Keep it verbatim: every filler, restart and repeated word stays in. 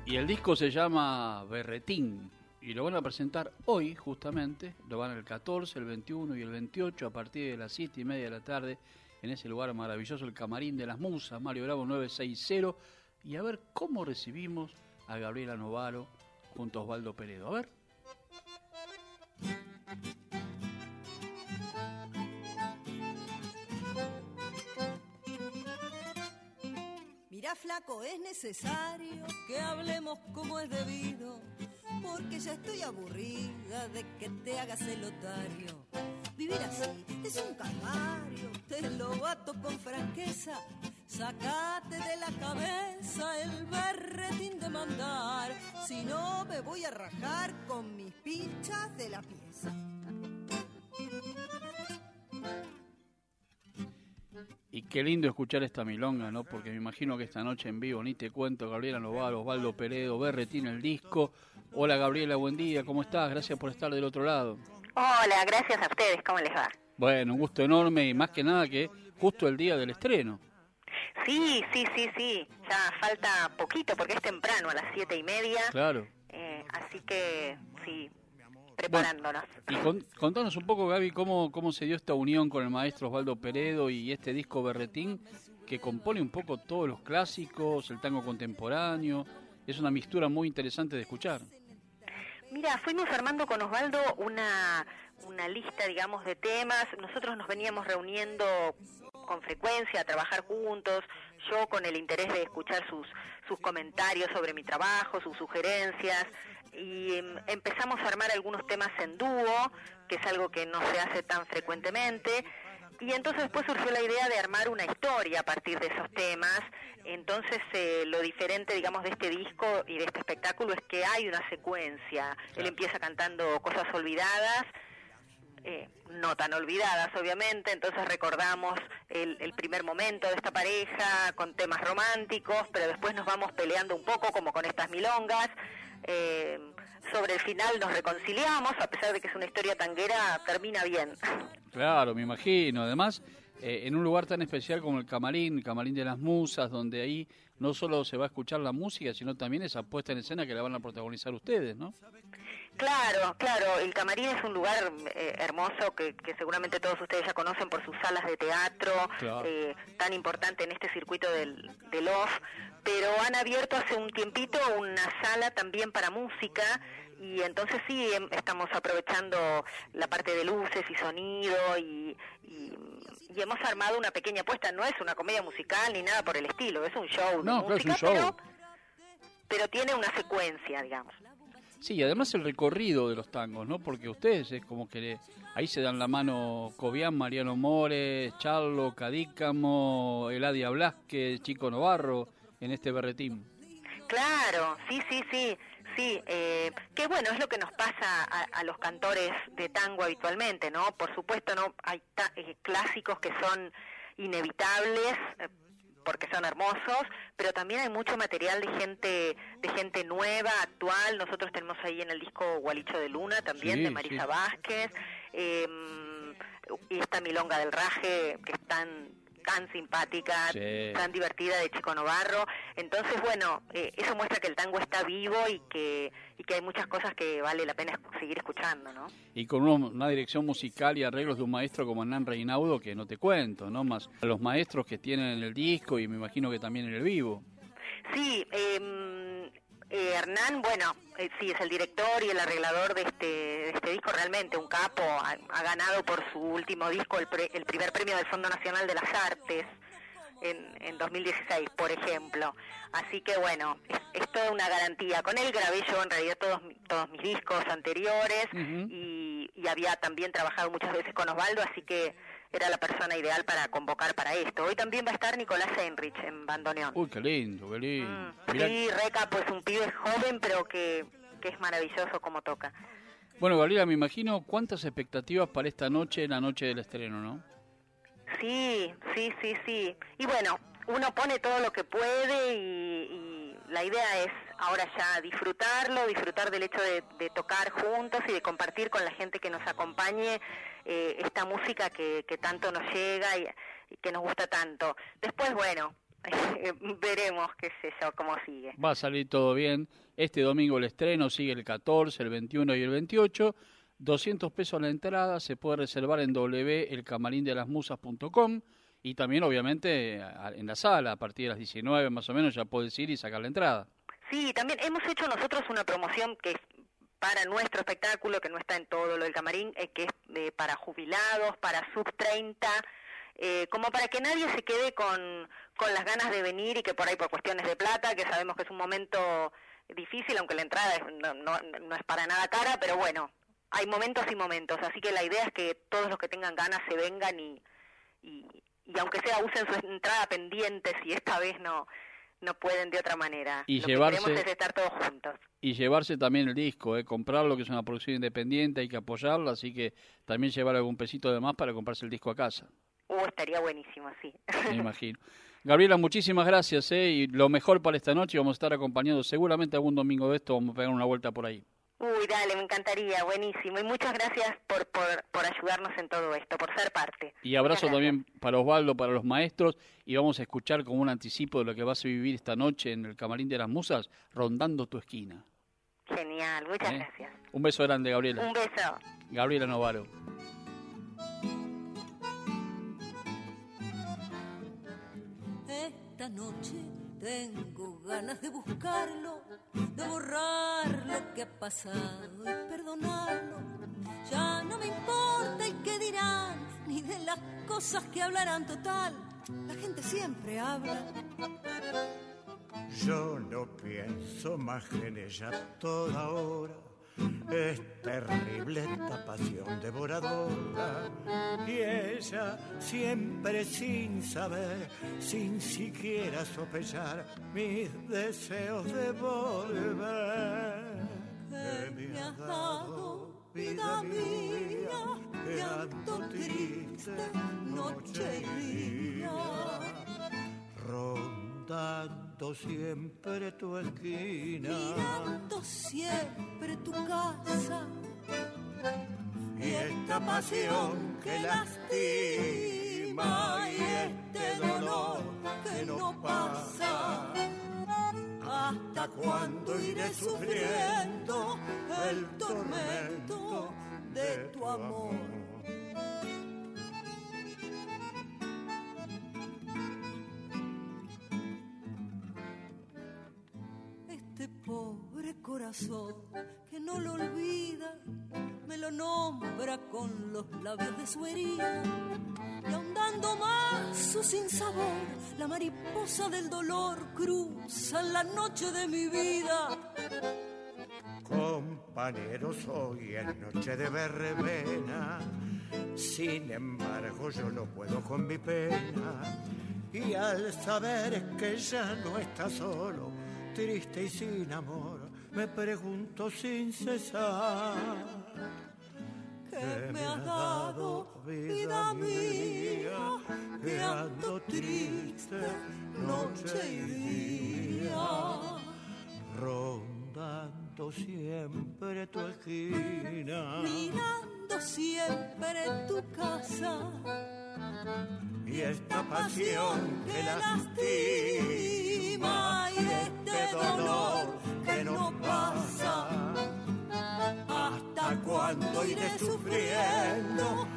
Y el disco se llama Berretín y lo van a presentar hoy justamente, lo van el catorce, el veintiuno y el veintiocho a partir de las siete y media de la tarde en ese lugar maravilloso, el Camarín de las Musas, Mario Bravo nueve sesenta, y a ver cómo recibimos a Gabriela Novaro junto a Osvaldo Peredo. A ver. Mirá, flaco, es necesario que hablemos como es debido, porque ya estoy aburrida de que te hagas el otario. Vivir así es un calvario, te lo bato con franqueza. Sácate de la cabeza el berretín de mandar, si no me voy a rajar con mis pinchas de la pieza. Y qué lindo escuchar esta milonga, ¿no? Porque me imagino que esta noche en vivo, ni te cuento, Gabriela Novaro, Osvaldo Peredo, Berretín, el disco. Hola Gabriela, buen día, ¿cómo estás? Gracias por estar del otro lado. Hola, gracias a ustedes, ¿cómo les va? Bueno, un gusto enorme y más que nada que justo el día del estreno. Sí, sí, sí, sí, ya falta poquito porque es temprano, a las siete y media. Claro. Eh, así que, sí, preparándonos. Bueno, y con, contanos un poco, Gaby, cómo, cómo se dio esta unión con el maestro Osvaldo Peredo y este disco Berretín, que compone un poco todos los clásicos, el tango contemporáneo. Es una mixtura muy interesante de escuchar. Mira, fuimos armando con Osvaldo una, una lista, digamos, de temas. Nosotros nos veníamos reuniendo con frecuencia a trabajar juntos, yo con el interés de escuchar sus, sus comentarios sobre mi trabajo, sus sugerencias, y eh, empezamos a armar algunos temas en dúo, que es algo que no se hace tan frecuentemente, y entonces después surgió la idea de armar una historia a partir de esos temas. Entonces eh, lo diferente, digamos, de este disco y de este espectáculo es que hay una secuencia. Claro. Él empieza cantando Cosas Olvidadas, eh, no tan olvidadas obviamente, entonces recordamos el, el primer momento de esta pareja con temas románticos, pero después nos vamos peleando un poco como con estas milongas. Eh, sobre el final nos reconciliamos, a pesar de que es una historia tanguera, termina bien. Claro, me imagino. Además, eh, en un lugar tan especial como el Camarín, el Camarín de las Musas, donde ahí no solo se va a escuchar la música, sino también esa puesta en escena que la van a protagonizar ustedes, ¿no? Claro, claro. El Camarín es un lugar eh, hermoso que, que seguramente todos ustedes ya conocen por sus salas de teatro, claro. eh, tan importante en este circuito del, del off, pero han abierto hace un tiempito una sala también para música, y entonces sí estamos aprovechando la parte de luces y sonido y, y, y hemos armado una pequeña apuesta. No es una comedia musical ni nada por el estilo, es un show no, de música, claro, es un show. Pero, pero tiene una secuencia, digamos. Sí, y además el recorrido de los tangos, ¿no? Porque ustedes es como que le, ahí se dan la mano Cobian, Mariano Mores, Charlo, Cadícamo, Eladia Blasque, Chico Novarro en este Berretín. Claro, sí, sí, sí. Sí, eh, que bueno, es lo que nos pasa a, a los cantores de tango habitualmente, ¿no? Por supuesto, no hay ta- eh, clásicos que son inevitables eh, porque son hermosos, pero también hay mucho material de gente de gente nueva, actual. Nosotros tenemos ahí en el disco Gualicho de Luna también, sí, de Marisa sí. Vázquez, eh, y esta Milonga del Raje, que es tan tan simpática, sí. tan divertida, de Chico Novarro. Entonces, bueno, eh, eso muestra que el tango está vivo y que y que hay muchas cosas que vale la pena seguir escuchando, ¿no? Y con uno, una dirección musical y arreglos de un maestro como Hernán Reinaudo, que no te cuento, ¿no? Más a los maestros que tienen en el disco y me imagino que también en el vivo. Sí, eh, eh, Hernán, bueno, eh, sí, es el director y el arreglador de este de este disco, realmente un capo, ha, ha ganado por su último disco el, pre, el primer premio del Fondo Nacional de las Artes en, en dos mil dieciséis, por ejemplo. Así que bueno, es, es toda una garantía. Con él grabé yo en realidad todos, todos mis discos anteriores, uh-huh. y, y había también trabajado muchas veces con Osvaldo, así que era la persona ideal para convocar para esto. Hoy también va a estar Nicolás Enrich en bandoneón. Uy, qué lindo, qué lindo. Mm, sí, Reca, pues un pibe joven, pero que, que es maravilloso como toca. Bueno, Gabriela, me imagino cuántas expectativas para esta noche, la noche del estreno, ¿no? Sí, sí, sí, sí. Y bueno, uno pone todo lo que puede y, y la idea es ahora ya disfrutarlo, disfrutar del hecho de, de tocar juntos y de compartir con la gente que nos acompañe eh, esta música que, que tanto nos llega y, y que nos gusta tanto. Después, bueno, veremos, qué sé yo, cómo sigue. Va a salir todo bien. Este domingo el estreno, sigue el catorce, el veintiuno y el veintiocho. doscientos pesos la entrada, se puede reservar en w w w punto el camarín de las musas punto com y también obviamente en la sala, a partir de las diecinueve más o menos ya puedes ir y sacar la entrada. Sí, también hemos hecho nosotros una promoción que es para nuestro espectáculo, que no está en todo lo del camarín, eh, que es eh, para jubilados, para sub treinta, eh, como para que nadie se quede con, con las ganas de venir y que por ahí por cuestiones de plata, que sabemos que es un momento difícil, aunque la entrada es, no, no, no es para nada cara, pero bueno, hay momentos y momentos, así que la idea es que todos los que tengan ganas se vengan y, y, y aunque sea usen su entrada pendiente si esta vez no no pueden de otra manera. Y lo llevarse, que queremos es estar todos juntos. Y llevarse también el disco, eh, comprarlo, que es una producción independiente, hay que apoyarla, así que también llevar algún pesito de más para comprarse el disco a casa. Uh, estaría buenísimo, sí. Me imagino. Gabriela, muchísimas gracias, eh, y lo mejor para esta noche, vamos a estar acompañando seguramente algún domingo de esto, vamos a pegar una vuelta por ahí. Uy, dale, me encantaría, buenísimo. Y muchas gracias por, por, por ayudarnos en todo esto, por ser parte. Y abrazo también para Osvaldo, para los maestros, y vamos a escuchar como un anticipo de lo que vas a vivir esta noche en el Camarín de las Musas, Rondando tu Esquina. Genial, muchas ¿Eh? gracias. Un beso grande, Gabriela. Un beso. Gabriela Novaro. Esta noche tengo ganas de buscarlo, de borrar lo que ha pasado y perdonarlo. Ya no me importa el que dirán, ni de las cosas que hablarán, total. La gente siempre habla. Yo no pienso más en ella toda hora. Es terrible esta pasión devoradora. Y ella siempre sin saber, sin siquiera sospechar mis deseos de volver. Que me has dado, vida mía, que ando triste noche y día. Rondando siempre tu esquina, mirando siempre tu casa, y esta pasión que lastima, y este dolor que no pasa. ¿Hasta cuándo iré sufriendo el tormento de tu amor? Este pobre corazón que no lo olvida, me lo nombra con los labios de su herida, y ahondando más su sinsabor, la mariposa del dolor cruza la noche de mi vida. Compañeros, hoy es noche de verbena, sin embargo yo no puedo con mi pena, y al saber que ya no está solo, triste y sin amor, me pregunto sin cesar. ¿Qué me has dado, vida mía, que ando triste noche y día? Rondando siempre tu esquina, mirando siempre tu casa, y esta pasión que lastima, y este dolor que no pasa. ¿Hasta cuándo iré sufriendo